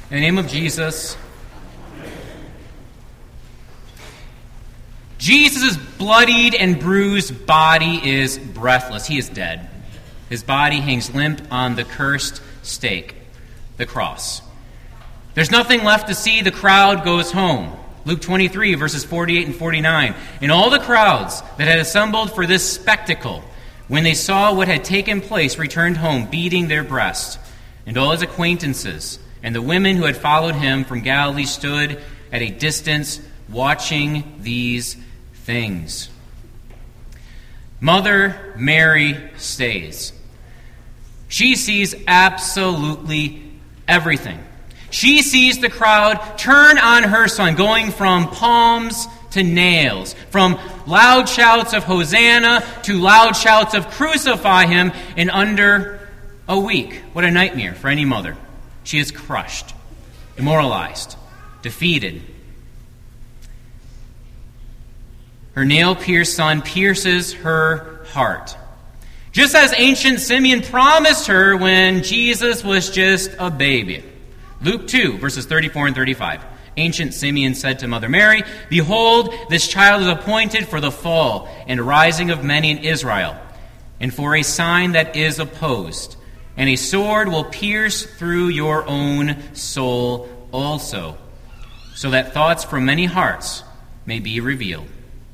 In the name of Jesus. Jesus' bloodied and bruised body is breathless. He is dead. His body hangs limp on the cursed stake, the cross. There's nothing left to see. The crowd goes home. Luke 23, verses 48 and 49. And all the crowds that had assembled for this spectacle, when they saw what had taken place, returned home, beating their breasts. And all his acquaintances and the women who had followed him from Galilee stood at a distance watching these things. Mother Mary stays. She sees absolutely everything. She sees the crowd turn on her son, going from palms to nails, from loud shouts of Hosanna to loud shouts of crucify him in under a week. What a nightmare for any mother. She is crushed, demoralized, defeated. Her nail-pierced son pierces her heart. Just as ancient Simeon promised her when Jesus was just a baby. Luke 2, verses 34 and 35. Ancient Simeon said to Mother Mary, "Behold, this child is appointed for the fall and rising of many in Israel, and for a sign that is opposed. And a sword will pierce through your own soul also, so that thoughts from many hearts may be revealed."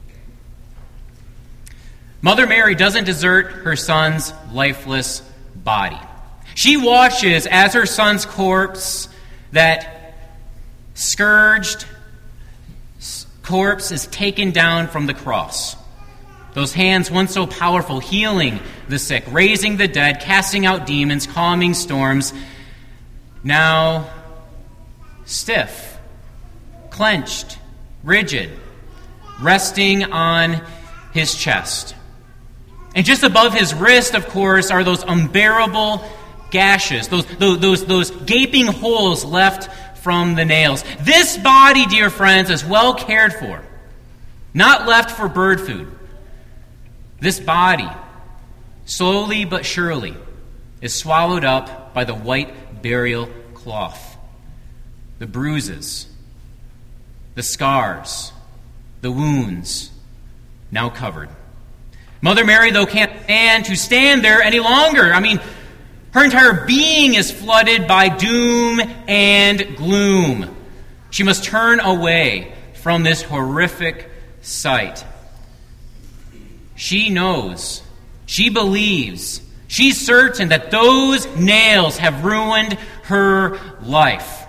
Mother Mary doesn't desert her son's lifeless body. She watches as her son's corpse, that scourged corpse, is taken down from the cross. Those hands, once so powerful, healing the sick, raising the dead, casting out demons, calming storms, now stiff, clenched, rigid, resting on his chest. And just above his wrist, of course, are those unbearable gashes, those gaping holes left from the nails. This body, dear friends, is well cared for, not left for bird food. This body, slowly but surely, is swallowed up by the white burial cloth. The bruises, the scars, the wounds, now covered. Mother Mary, though, can't stand there any longer. I mean, her entire being is flooded by doom and gloom. She must turn away from this horrific sight. She knows, she believes, she's certain that those nails have ruined her life.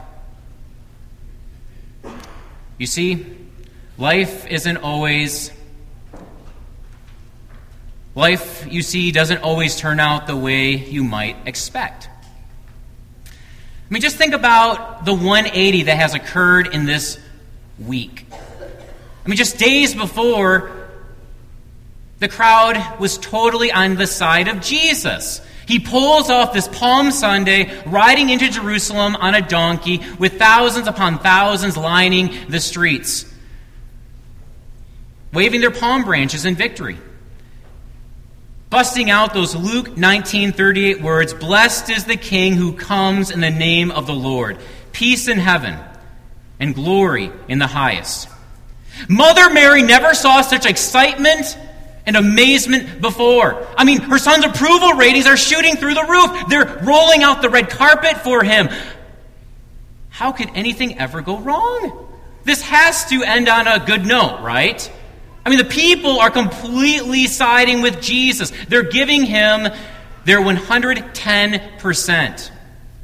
You see, life, you see, doesn't always turn out the way you might expect. I mean, just think about the 180 that has occurred in this week. I mean, just days before, the crowd was totally on the side of Jesus. He pulls off this Palm Sunday, riding into Jerusalem on a donkey with thousands upon thousands lining the streets, waving their palm branches in victory, busting out those Luke 19:38 words, "Blessed is the King who comes in the name of the Lord. Peace in heaven and glory in the highest." Mother Mary never saw such excitement and amazement before. I mean, her son's approval ratings are shooting through the roof. They're rolling out the red carpet for him. How could anything ever go wrong? This has to end on a good note, right? I mean, the people are completely siding with Jesus. They're giving him their 110%.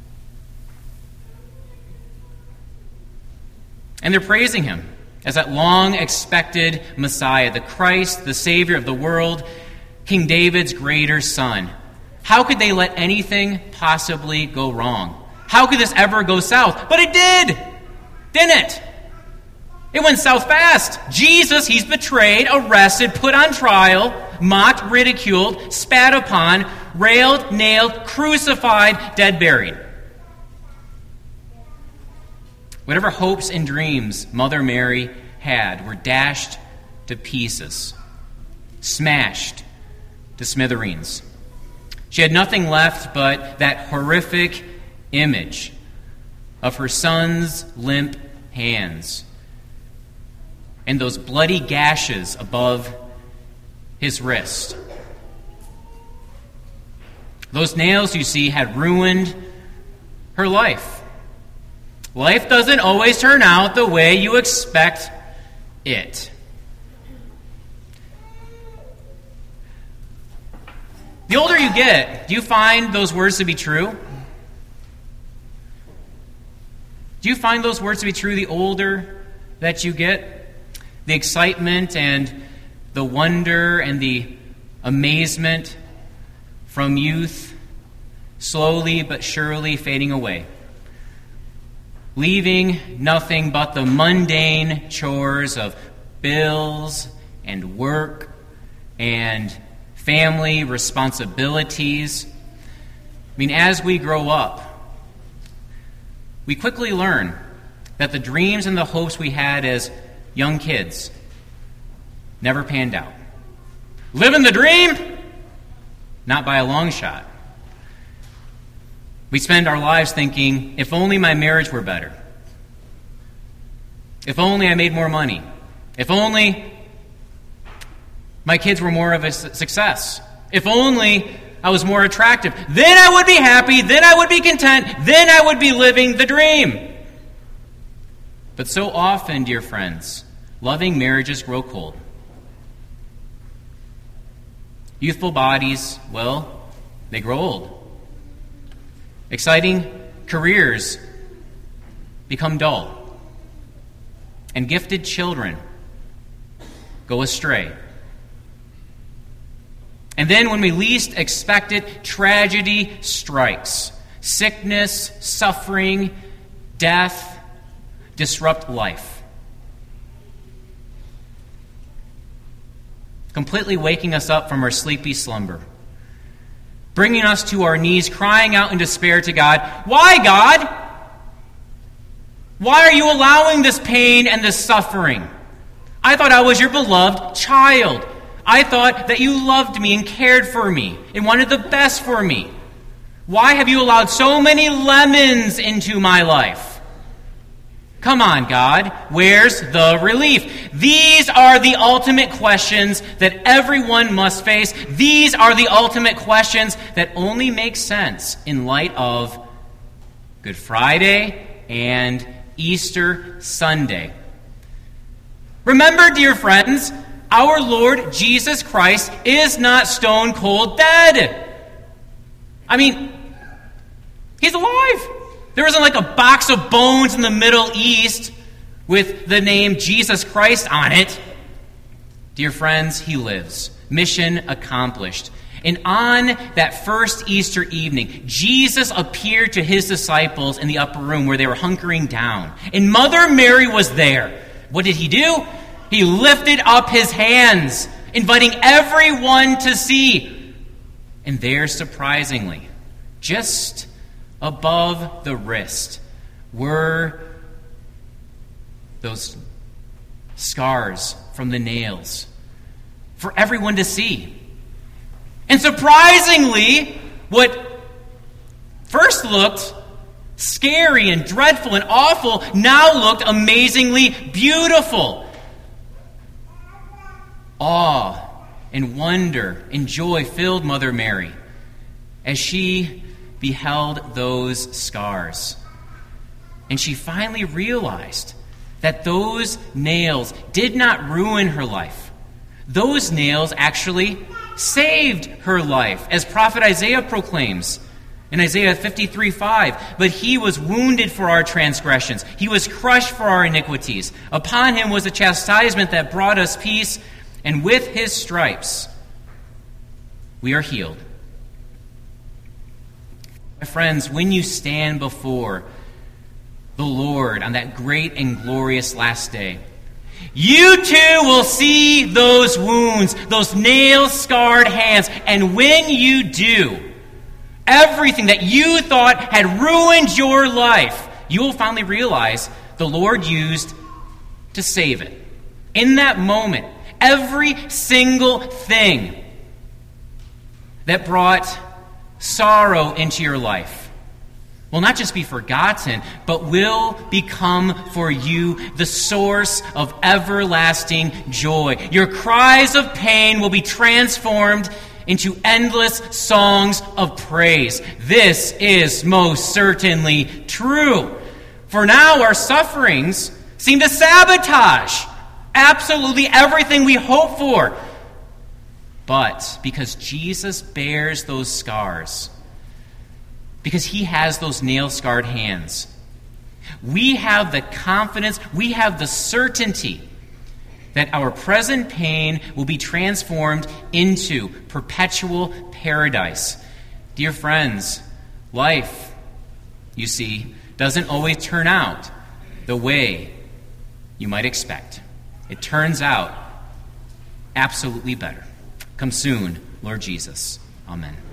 And they're praising him as that long-expected Messiah, the Christ, the Savior of the world, King David's greater son. How could they let anything possibly go wrong? How could this ever go south? But it did, didn't it? It went south fast. Jesus, he's betrayed, arrested, put on trial, mocked, ridiculed, spat upon, railed, nailed, crucified, dead, buried. Whatever hopes and dreams Mother Mary had were dashed to pieces, smashed to smithereens. She had nothing left but that horrific image of her son's limp hands and those bloody gashes above his wrist. Those nails, you see, had ruined her life. Life doesn't always turn out the way you expect it. The older you get, do you find those words to be true? Do you find those words to be true the older that you get? The excitement and the wonder and the amazement from youth slowly but surely fading away, leaving nothing but the mundane chores of bills and work and family responsibilities. As we grow up, we quickly learn that the dreams and the hopes we had as young kids never panned out. Living the dream? Not by a long shot. We spend our lives thinking, if only my marriage were better. If only I made more money. If only my kids were more of a success. If only I was more attractive. Then I would be happy. Then I would be content. Then I would be living the dream. But so often, dear friends, loving marriages grow cold. Youthful bodies, well, they grow old. Exciting careers become dull. And gifted children go astray. And then when we least expect it, tragedy strikes. Sickness, suffering, death disrupt life, completely waking us up from our sleepy slumber, bringing us to our knees, crying out in despair to God, "Why, God? Why are you allowing this pain and this suffering? I thought I was your beloved child. I thought that you loved me and cared for me and wanted the best for me. Why have you allowed so many lemons into my life? Come on, God, where's the relief?" These are the ultimate questions that everyone must face. These are the ultimate questions that only make sense in light of Good Friday and Easter Sunday. Remember, dear friends, our Lord Jesus Christ is not stone cold dead. He's alive. There isn't like a box of bones in the Middle East with the name Jesus Christ on it. Dear friends, he lives. Mission accomplished. And on that first Easter evening, Jesus appeared to his disciples in the upper room where they were hunkering down. And Mother Mary was there. What did he do? He lifted up his hands, inviting everyone to see. And there, surprisingly, just above the wrist, were those scars from the nails for everyone to see. And surprisingly, what first looked scary and dreadful and awful now looked amazingly beautiful. Awe and wonder and joy filled Mother Mary as she beheld those scars. And she finally realized that those nails did not ruin her life. Those nails actually saved her life, as prophet Isaiah proclaims in Isaiah 53:5. "But he was wounded for our transgressions. He was crushed for our iniquities. Upon him was a chastisement that brought us peace, and with his stripes we are healed." My friends, when you stand before the Lord on that great and glorious last day, you too will see those wounds, those nail-scarred hands. And when you do, everything that you thought had ruined your life, you will finally realize the Lord used to save it. In that moment, every single thing that brought sorrow into your life will not just be forgotten, but will become for you the source of everlasting joy. Your cries of pain will be transformed into endless songs of praise. This is most certainly true. For now, our sufferings seem to sabotage absolutely everything we hope for. But because Jesus bears those scars, because he has those nail-scarred hands, we have the confidence, we have the certainty that our present pain will be transformed into perpetual paradise. Dear friends, life, you see, doesn't always turn out the way you might expect. It turns out absolutely better. Come soon, Lord Jesus. Amen.